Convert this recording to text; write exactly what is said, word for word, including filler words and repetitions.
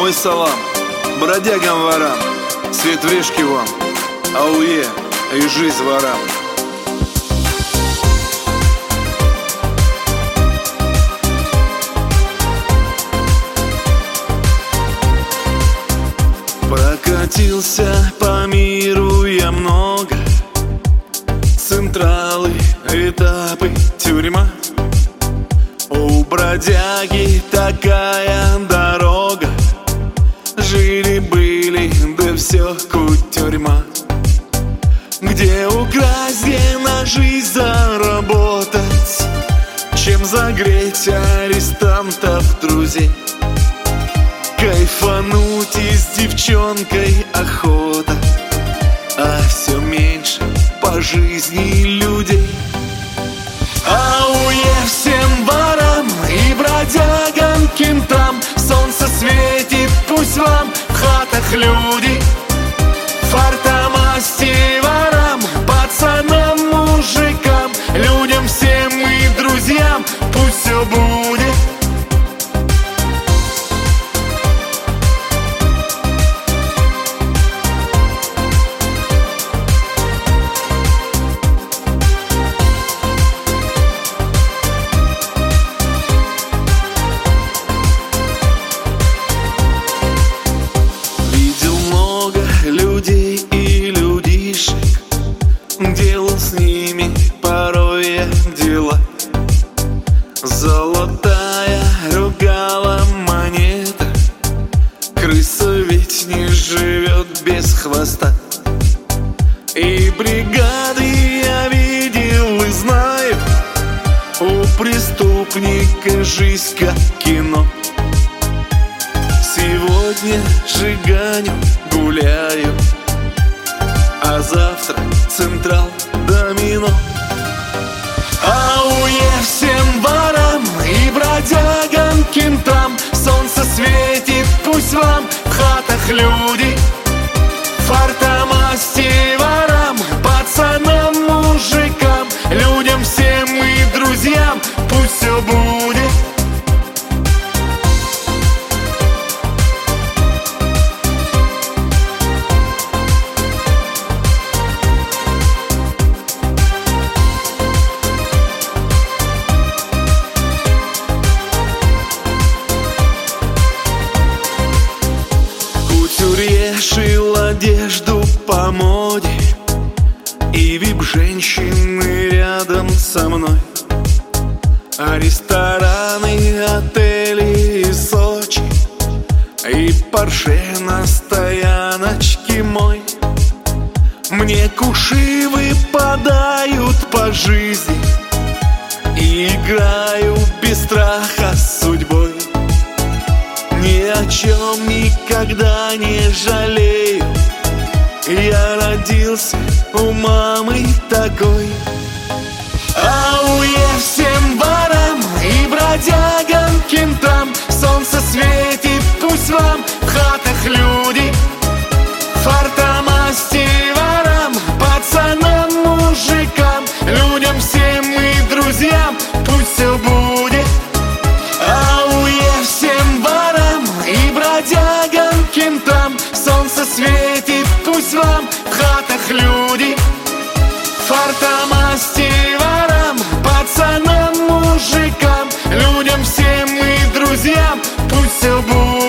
Мой салам бродягам ворам, свет врешки вам, ауе и жизнь ворам. Прокатился по миру я много, централы, этапы, тюрьма. У бродяги такая дорога, жили-были, да все кутерьма. Где украсть, где на жизнь заработать, чем загреть арестантов друзей. Кайфануть и с девчонкой охота, а все меньше по жизни людей. Ауе всем ворам и бродягам, кентам, солнце светит, пусть вам в хатах люди. Фартомасти ворам, пацанам, мужикам, людям всем и друзьям, пусть все будет. Делал с ними порой я дела. Золотая ругала монета, крыса ведь не живет без хвоста. И бригады я видел и знаю, у преступника жизнь как кино. Сегодня жиганю, гуляю, а завтра централ, домино. Ауе всем ворам и бродягам, кентам, солнце светит, пусть вам в хатах люди. Фартомасти ворам, пацанам, мужикам, людям всем и друзьям, пусть все будет. Шил одежду по моде, и вип-женщины рядом со мной. А рестораны, отели и Сочи, и Порше на стояночке мой. Мне куши выпадают по жизни, и играю без страха с судьбой. Ни о чем никогда не жалею, я родился у мамы такой. Ауе всем ворам и бродягам, кентам, солнце светит, пусть вам в хатах люди. Фартомасти ворам, пацанам, мужикам, людям всем и друзьям, пусть все будет. Ауе всем ворам и бродягам, кентам, солнце светит, пусть вам в хатах люди. Фартомасти ворам, пацанам, мужикам, людям всем и друзьям, пусть все будет.